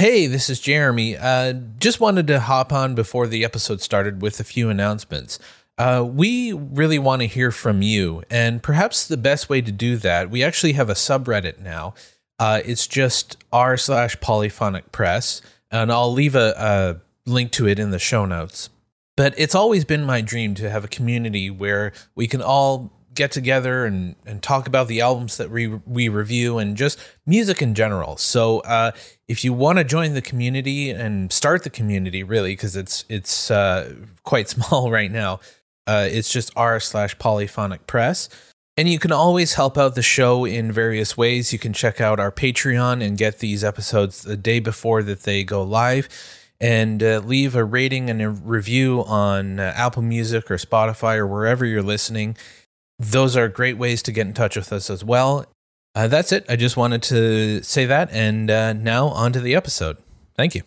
Hey, this is Jeremy. Just wanted to hop on before the episode started with a few announcements. We really want to hear from you, and perhaps the best way to do that, we actually have a subreddit now. It's just r/polyphonic press, and I'll leave a link to it in the show notes. But it's always been my dream to have a community where we can all get together and talk about the albums that we review and just music in general. So if you want to join the community and start the community, really, because it's quite small right now, it's just r/polyphonic press. And you can always help out the show in various ways. You can check out our Patreon and get these episodes the day before that they go live, and leave a rating and a review on Apple Music or Spotify or wherever you're listening. Those are great ways to get in touch with us as well. That's it. I just wanted to say that. And now on to the episode. Thank you.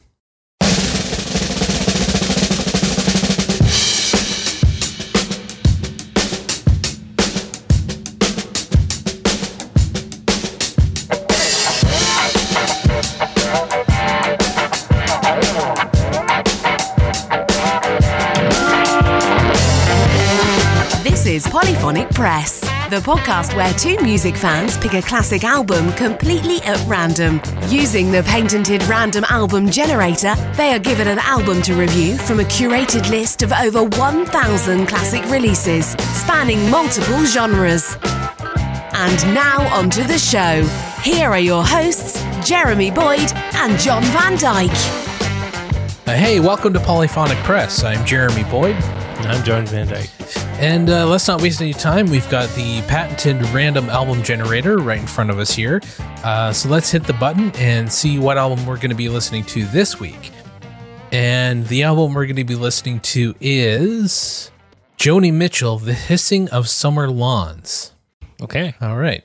This is Polyphonic Press, the podcast where two music fans pick a classic album completely at random. Using the patented random album generator, they are given an album to review from a curated list of over 1,000 classic releases, spanning multiple genres. And now onto the show. Here are your hosts, Jeremy Boyd and John Van Dyke. Hey, welcome to Polyphonic Press. I'm Jeremy Boyd. And I'm John Van Dyke. And let's not waste any time. We've got the patented random album generator right in front of us here. So let's hit the button and see what album we're going to be listening to this week. And the album we're going to be listening to is Joni Mitchell, The Hissing of Summer Lawns. Okay. All right.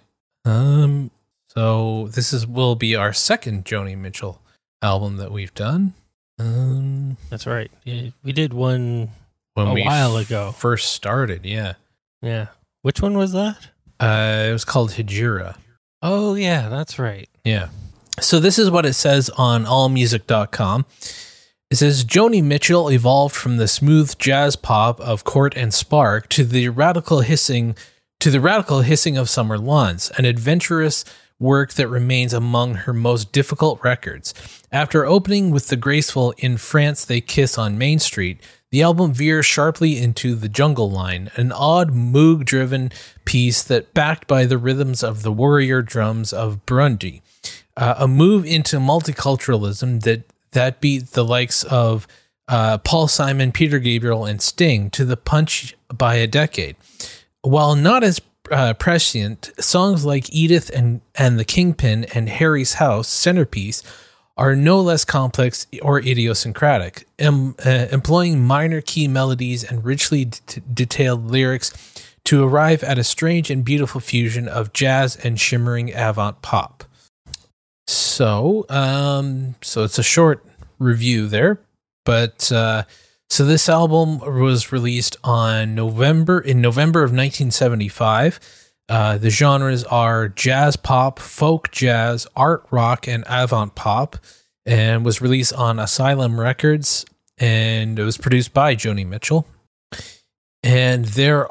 So this will be our second Joni Mitchell album that we've done. That's right. Yeah, we did one when a while ago. First started, yeah. Yeah. Which one was that? It was called Hejira. Oh, yeah, that's right. Yeah. So this is what it says on allmusic.com. It says, Joni Mitchell evolved from the smooth jazz pop of Court and Spark to the radical hissing of Summer Lawns, an adventurous work that remains among her most difficult records. After opening with the graceful In France They Kiss on Main Street, the album veers sharply into the Jungle Line, an odd Moog-driven piece that backed by the rhythms of the warrior drums of Burundi. A move into multiculturalism that beat the likes of Paul Simon, Peter Gabriel, and Sting to the punch by a decade. While not as prescient, songs like Edith and the Kingpin and Harry's House, Centerpiece, are no less complex or idiosyncratic, employing minor key melodies and richly detailed lyrics to arrive at a strange and beautiful fusion of jazz and shimmering avant pop. So it's a short review there, but so this album was released in November of 1975. The genres are jazz pop, folk jazz, art rock, and avant pop, and was released on Asylum Records, and it was produced by Joni Mitchell. And there's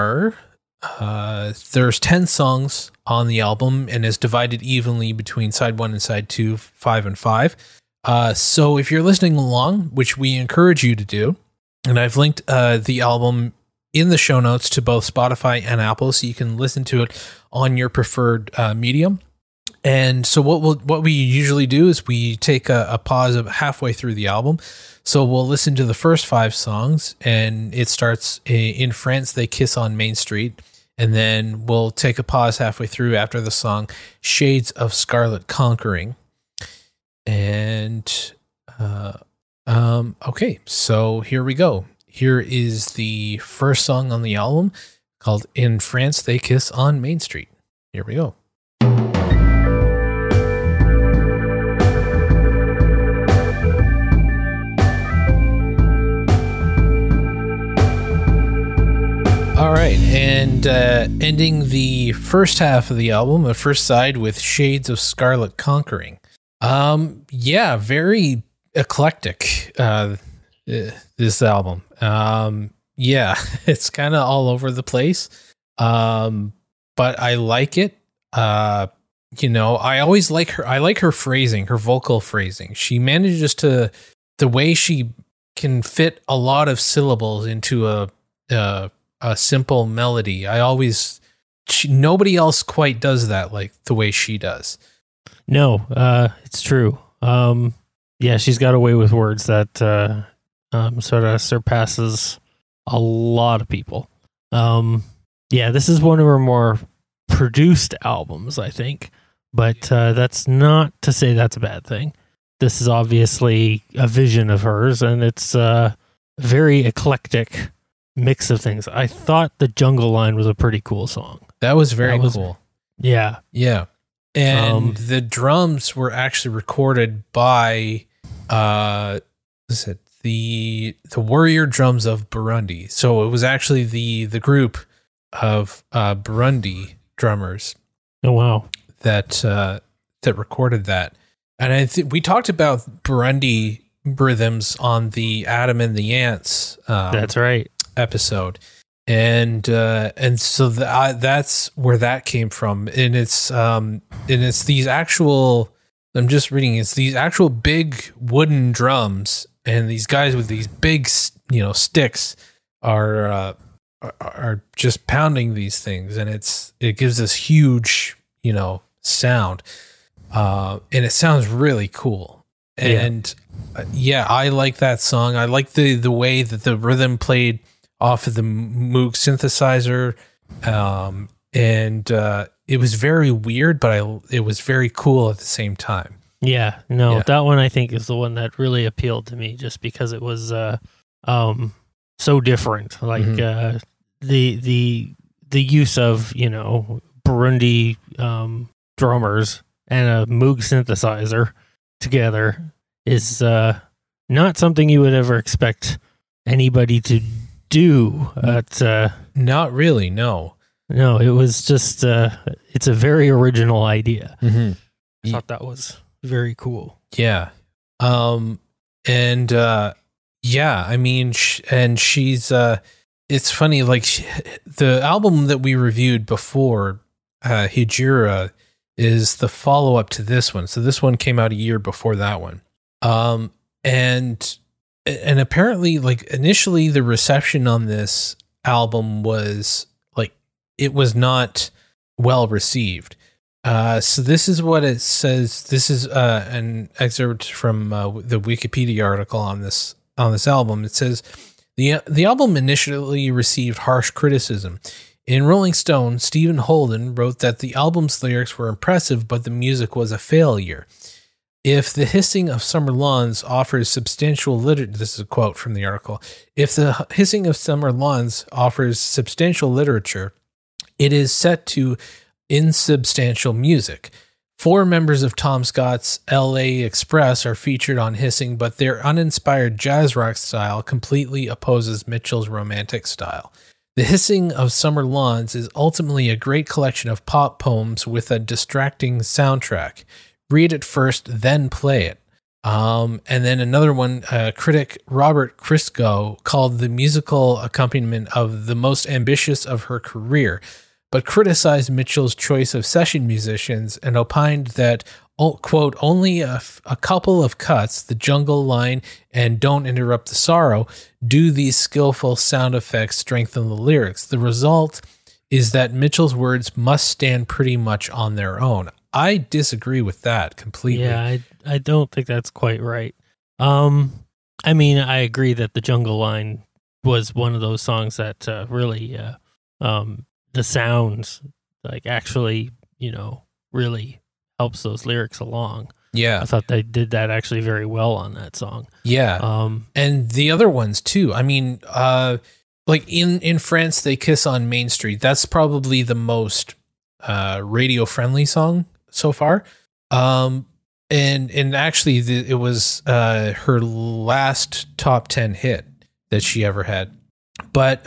10 songs on the album, and is divided evenly between side 1 and side 2, 5 and 5. So if you're listening along, which we encourage you to do, and I've linked the album in the show notes to both Spotify and Apple, so you can listen to it on your preferred medium. And so what we usually do is we take a pause of halfway through the album. So we'll listen to the first 5 songs, and it starts In France They Kiss on Main Street, and then we'll take a pause halfway through after the song Shades of Scarlet Conquering. And okay, so here we go. Here is the first song on the album, called In France They Kiss on Main Street. Here we go. All right, and ending the first half of the album, the first side with Shades of Scarlet Conquering. Yeah, very eclectic. This album. Yeah, it's kind of all over the place. But I like it. I always like her. I like her phrasing, her vocal phrasing. She manages to, the way she can fit a lot of syllables into a simple melody. Nobody else quite does that like the way she does. No, it's true. Yeah, she's got a way with words that sort of surpasses a lot of people. Yeah, this is one of her more produced albums, I think, but that's not to say that's a bad thing. This is obviously a vision of hers, and it's a very eclectic mix of things. I thought the Jungle Line was a pretty cool song. That was very cool. Yeah. Yeah. And the drums were actually recorded by the Warrior Drums of Burundi. So it was actually the group of Burundi drummers. Oh wow. That recorded that. And I think we talked about Burundi rhythms on the Adam and the Ants that's right episode. And so that's where that came from. And it's these actual, I'm just reading, it's these actual big wooden drums, and these guys with these big, sticks are just pounding these things, and it gives this huge, sound. And it sounds really cool. And I like that song. I like the way that the rhythm played off of the Moog synthesizer. And it was very weird, but it was very cool at the same time. Yeah, that one I think is the one that really appealed to me, just because it was so different. Like the use of Burundi drummers and a Moog synthesizer together is not something you would ever expect anybody to do. Not really, no. No, it was just it's a very original idea. Mm-hmm. I thought that was very cool. Yeah. I mean, she's it's funny, like the album that we reviewed before, Hijira, is the follow-up to this one. So this one came out a year before that one. And apparently, like, initially the reception on this album was like, it was not well received. So this is what it says. This is an excerpt from the Wikipedia article on this album. It says the album initially received harsh criticism. In Rolling Stone, Stephen Holden wrote that the album's lyrics were impressive, but the music was a failure. If the hissing of summer lawns offers substantial literature, this is a quote from the article. If the hissing of summer lawns offers substantial literature, it is set to insubstantial music. 4 members of Tom Scott's L.A. Express are featured on Hissing, but their uninspired jazz rock style completely opposes Mitchell's romantic style. The Hissing of Summer Lawns is ultimately a great collection of pop poems with a distracting soundtrack. Read it first, then play it. And then another one, critic Robert Christgau called the musical accompaniment of the most ambitious of her career, but criticized Mitchell's choice of session musicians and opined that, quote, only a couple of cuts, the Jungle Line and Don't Interrupt the Sorrow, do these skillful sound effects strengthen the lyrics. The result is that Mitchell's words must stand pretty much on their own. I disagree with that completely. Yeah, I don't think that's quite right. I mean, I agree that the Jungle Line was one of those songs that really, the sounds, like, actually, really helps those lyrics along. Yeah. I thought they did that actually very well on that song. Yeah. And the other ones too. I mean, like in France, They Kiss on Main Street. That's probably the most radio friendly song so far. And actually it was her last top 10 hit that she ever had. But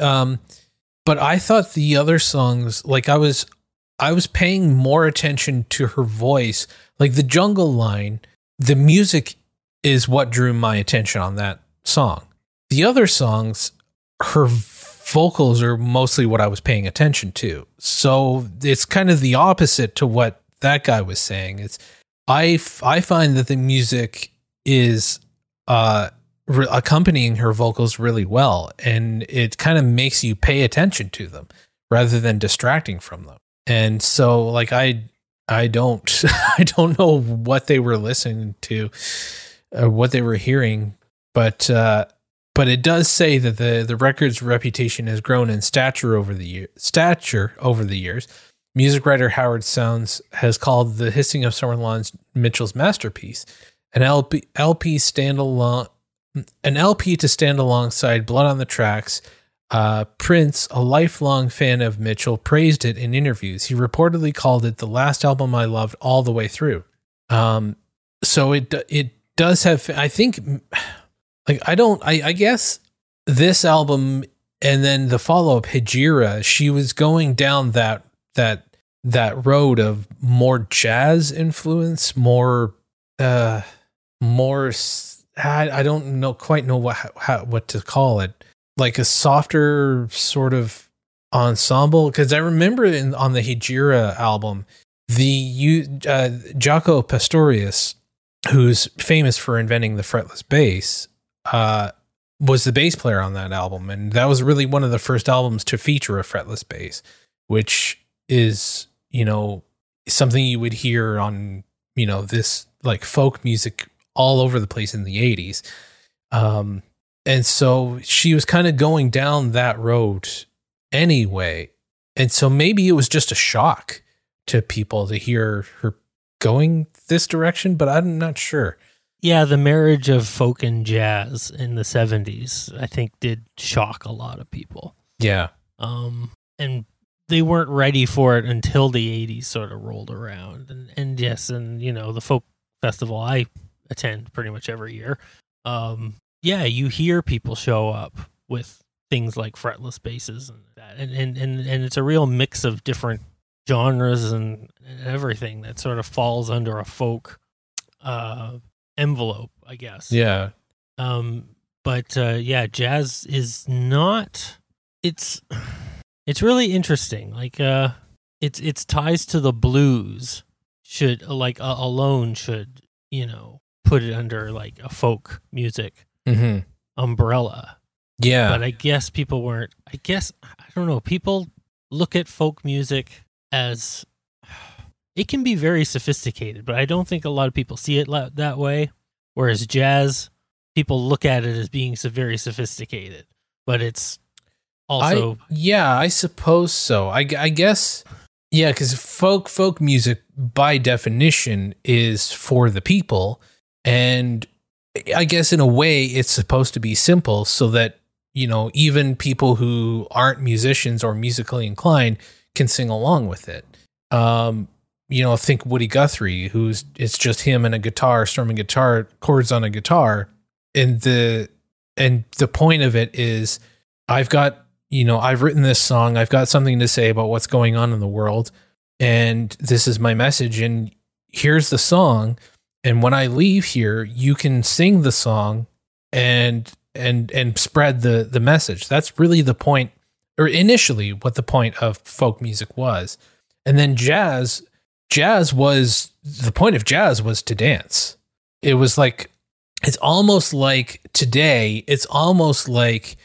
I thought the other songs, like I was paying more attention to her voice. Like the Jungle Line the music is what drew my attention on that song. The other songs, her vocals are mostly what I was paying attention to. So it's kind of the opposite to what that guy was saying. I find that the music is accompanying her vocals really well, and it kind of makes you pay attention to them rather than distracting from them. And so, like, I don't I don't know what they were listening to, or what they were hearing, but it does say that the record's reputation has grown in stature over the years. Music writer Howard Sounds has called The Hissing of Summer Lawns Mitchell's masterpiece. An LP to stand alongside Blood on the Tracks. Prince, a lifelong fan of Mitchell, praised it in interviews. He reportedly called it the last album I loved all the way through. So it does have, I think, like, I guess this album and then the follow-up Hejira, she was going down that road of more jazz influence, more I don't quite know what to call it, like a softer sort of ensemble. Because I remember on the Hejira album, Jaco Pastorius, who's famous for inventing the fretless bass, was the bass player on that album, and that was really one of the first albums to feature a fretless bass, which is, something you would hear on, this like folk music all over the place in the 80s. And so she was kind of going down that road anyway. And so maybe it was just a shock to people to hear her going this direction, but I'm not sure. Yeah, the marriage of folk and jazz in the 70s, I think, did shock a lot of people. Yeah. And they weren't ready for it until the 80s sort of rolled around. And yes, and the folk festival I attend pretty much every year. Yeah, you hear people show up with things like fretless basses and that. And it's a real mix of different genres and everything that sort of falls under a folk envelope, I guess. Yeah. But jazz is not, it's really interesting. Like, its ties to the blues should, alone should, put it under like a folk music umbrella. Yeah. But I guess people weren't, I don't know, people look at folk music as, it can be very sophisticated, but I don't think a lot of people see it that way. Whereas jazz, people look at it as being very sophisticated, but it's also... I suppose so. I guess, yeah, because folk music, by definition, is for the people. And I guess in a way, it's supposed to be simple so that, even people who aren't musicians or musically inclined can sing along with it. Think Woody Guthrie, it's just him and a guitar, strumming guitar chords on a guitar. And the point of it is, I've written this song. I've got something to say about what's going on in the world. And this is my message. And here's the song. And when I leave here, you can sing the song and spread the message. That's really the point, or initially what the point of folk music was. And then jazz was, the point of jazz was to dance. It was like, it's almost like today, it's almost like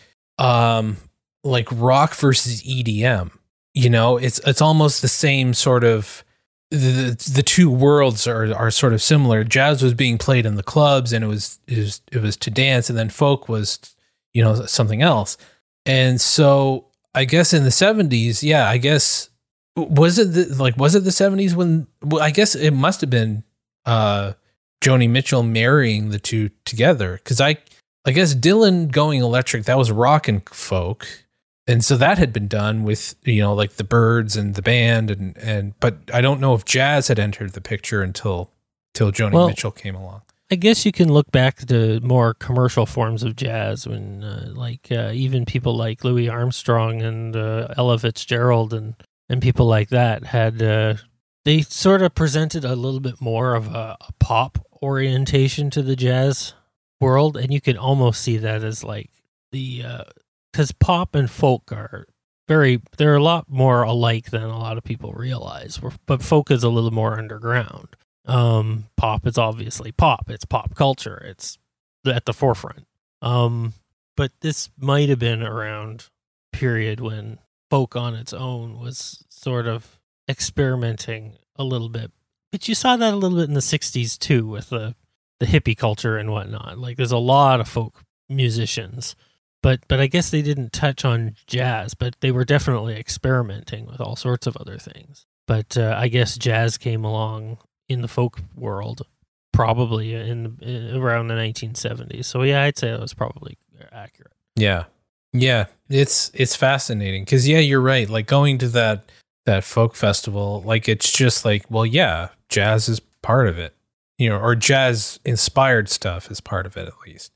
rock versus EDM. It's almost the same sort of, the two worlds are sort of similar. Jazz was being played in the clubs, and it was to dance, and then folk was, something else. And so I guess in the 70s, yeah, I guess, was it the 70s when, well, I guess it must have been Joni Mitchell marrying the two together, because I guess Dylan going electric, that was rock and folk. And so that had been done with, like the Byrds and the band, but I don't know if jazz had entered the picture until Joni Mitchell came along. I guess you can look back to more commercial forms of jazz when, even people like Louis Armstrong and Ella Fitzgerald and people like that had, they sort of presented a little bit more of a pop orientation to the jazz world, and you could almost see that as like the because pop and folk they're a lot more alike than a lot of people realize. But folk is a little more underground. Pop is obviously pop. It's pop culture. It's at the forefront. But this might have been around period when folk on its own was sort of experimenting a little bit. But you saw that a little bit in the 60s too with the hippie culture and whatnot. Like there's a lot of folk musicians. But I guess they didn't touch on jazz, but they were definitely experimenting with all sorts of other things. But I guess jazz came along in the folk world probably in around the 1970s. So yeah, I'd say that was probably accurate. Yeah. It's fascinating because you're right. Like going to that folk festival, like it's just like, well, yeah, jazz is part of it, or jazz inspired stuff is part of it at least,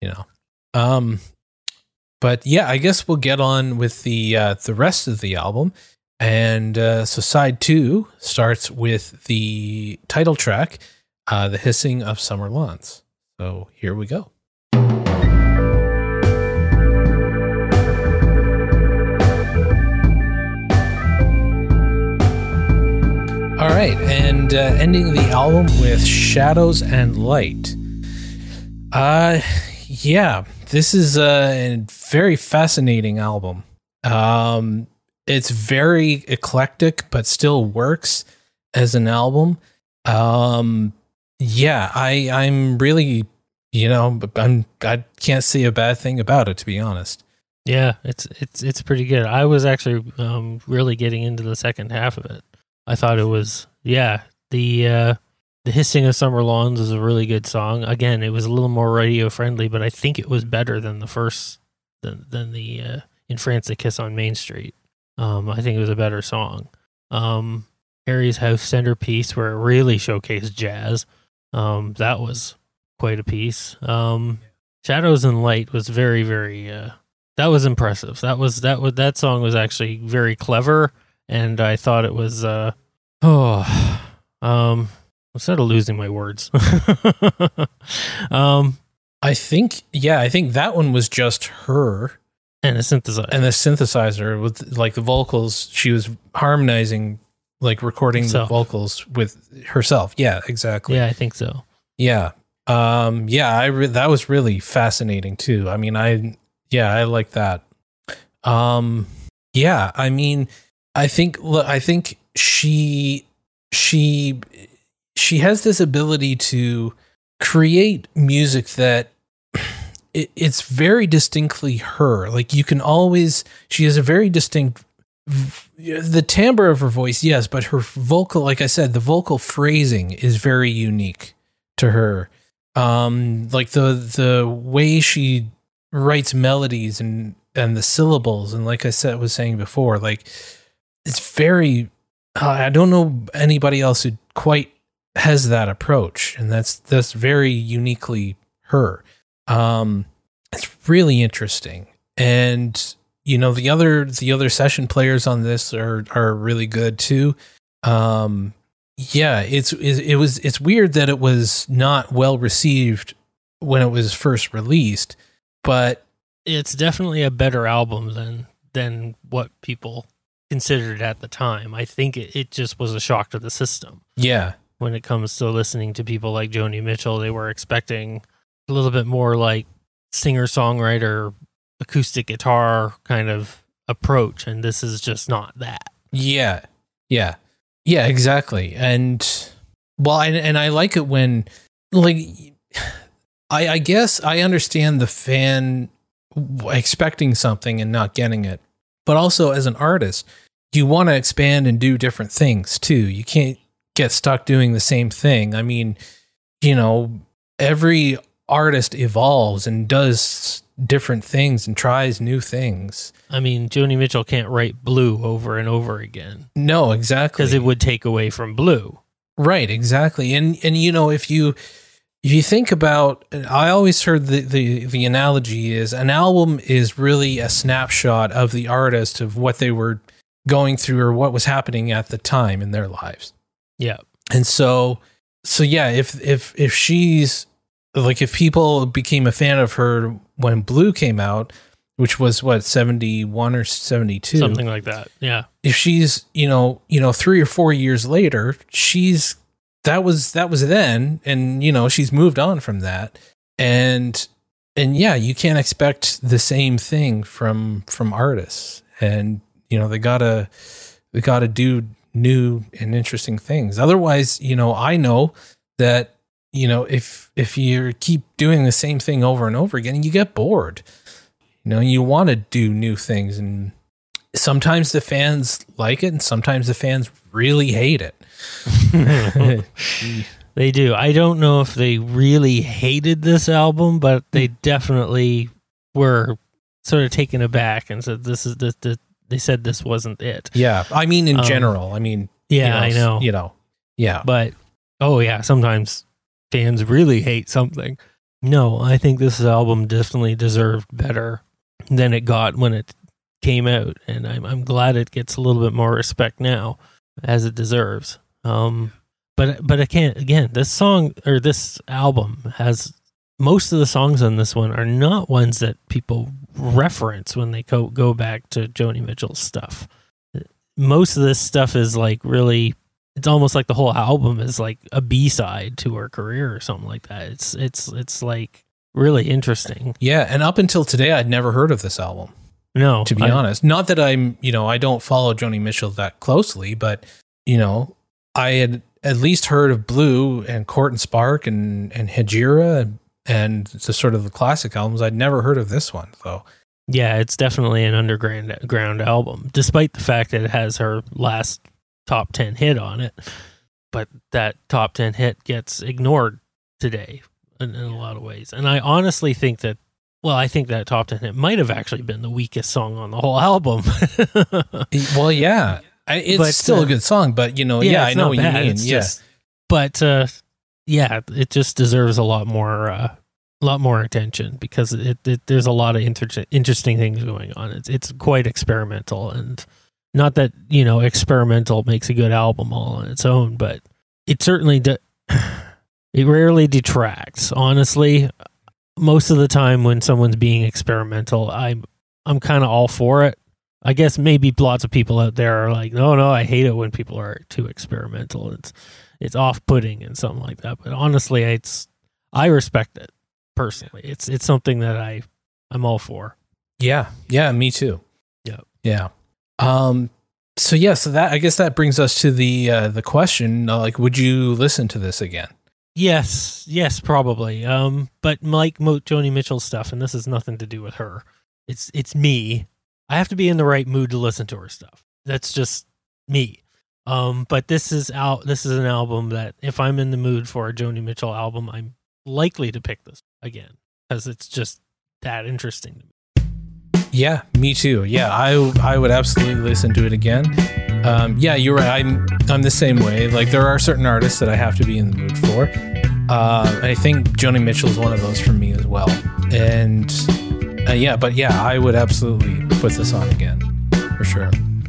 But yeah, I guess we'll get on with the rest of the album. And so side 2 starts with the title track, The Hissing of Summer Lawns. So here we go. All right, and ending the album with Shadows and Light. Yeah, this is a very fascinating album. It's very eclectic, but still works as an album. I'm really, I can't see a bad thing about it, to be honest. Yeah, it's pretty good. I was actually really getting into the second half of it. I thought it was, the Hissing of Summer Lawns is a really good song. Again, it was a little more radio friendly, but I think it was better than the first, than the In France They Kiss on Main Street. I think it was a better song. Harry's House Centerpiece, where it really showcased jazz. That was quite a piece. Shadows and Light was very, very, that was impressive. That song was actually very clever, and I thought it was, instead of losing my words. I think that one was just her. And a synthesizer. And the synthesizer with like the vocals, she was harmonizing, like recording the vocals with herself. Yeah, exactly. Yeah, I think so. Yeah. That was really fascinating too. I mean, I like that. I think she has this ability to create music that it's very distinctly her. Like you can always, she has a very distinct, the timbre of her voice, yes, but her vocal, like I said, the vocal phrasing is very unique to her. Like the way she writes melodies and the syllables, and like I was saying before, like it's very, I don't know anybody else who quite has that approach, and that's very uniquely her. It's really interesting, and the other session players on this are really good too. It's weird that it was not well received when it was first released, but it's definitely a better album than what people considered at the time. I think it just was a shock to the system. Yeah. When it comes to listening to people like Joni Mitchell, they were expecting a little bit more like singer-songwriter, acoustic guitar kind of approach, and this is just not that. Yeah, exactly. And I like it when, like, I guess I understand the fan expecting something and not getting it, but also as an artist, you want to expand and do different things too. You can't get stuck doing the same thing. I mean, every artist evolves and does different things and tries new things. I mean, Joni Mitchell can't write Blue over and over again. No, exactly. Because it would take away from Blue. Right, exactly. And if you think about, I always heard the analogy is an album is really a snapshot of the artist, of what they were going through or what was happening at the time in their lives. Yeah. And so So yeah, if she's like, if people became a fan of her when Blue came out, which was what, 71 or 72, something like that. Yeah. If she's 3 or 4 years later, that was then, and she's moved on from that, and yeah, you can't expect the same thing from artists, and they gotta do new and interesting things. Otherwise, I know that if you keep doing the same thing over and over again, you get bored. You want to do new things, and sometimes the fans like it, and sometimes the fans really hate it. They do. I don't know if they really hated this album, but they definitely were sort of taken aback and said, "This is this." They said this wasn't it. Yeah, I mean, in general, I mean, yeah, I know, yeah, but sometimes fans really hate something. No, I think this album definitely deserved better than it got when it came out, and I'm glad it gets a little bit more respect now, as it deserves. But I can't, again, this album has, most of the songs on this one are not ones that people reference when they go back to Joni Mitchell's stuff. Most of this stuff is like really, it's almost like the whole album is like a B-side to her career or something like that. It's like really interesting. Yeah, and up until today, I'd never heard of this album. No, to be honest. Not that I'm, I don't follow Joni Mitchell that closely, but, I had at least heard of Blue and Court and Spark and Hejira and the sort of the classic albums. I'd never heard of this one, though. Yeah, it's definitely an underground album, despite the fact that it has her last top 10 hit on it. But that top 10 hit gets ignored today in a lot of ways. And I honestly think that, I think that top 10 hit might have actually been the weakest song on the whole album. Well, yeah. It's still a good song, but, I know what you mean. It's just, but, it just deserves a lot more attention, because there's a lot of interesting things going on. It's quite experimental, and not that, experimental makes a good album all on its own, but it certainly it rarely detracts. Honestly, most of the time when someone's being experimental, I'm kind of all for it. I guess maybe lots of people out there are like, no, I hate it when people are too experimental. It's off-putting and something like that. But honestly, I respect it personally. It's something that I'm all for. Yeah, me too. Yeah. So that, I guess that brings us to the question, would you listen to this again? Yes, probably. But like Joni Mitchell's stuff, and this has nothing to do with her. It's me. I have to be in the right mood to listen to her stuff. That's just me. But this is an album that if I'm in the mood for a Joni Mitchell album, I'm likely to pick this again, because it's just that interesting to me. Yeah, me too. Yeah, I would absolutely listen to it again. Yeah, you're right. I'm the same way. Like, there are certain artists that I have to be in the mood for. I think Joni Mitchell is one of those for me as well. And I would absolutely put this on again for sure.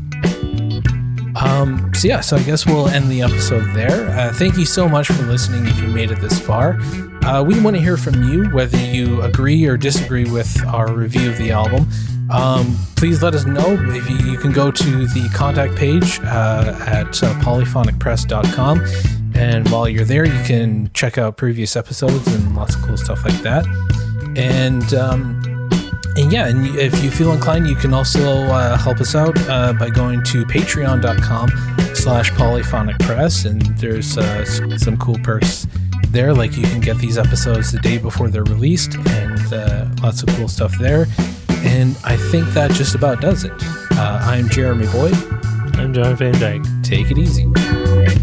So I guess we'll end the episode there. Thank you so much for listening if you made it this far. We want to hear from you, whether you agree or disagree with our review of the album. Please let us know. If you can go to the contact page at polyphonicpress.com, and while you're there, you can check out previous episodes and lots of cool stuff like that. And if you feel inclined, you can also help us out by going to patreon.com/polyphonicpress, and there's some cool perks there, like you can get these episodes the day before they're released, and lots of cool stuff there. And I think that just about does it. I'm Jeremy Boyd. I'm John Van Dyke. Take it easy.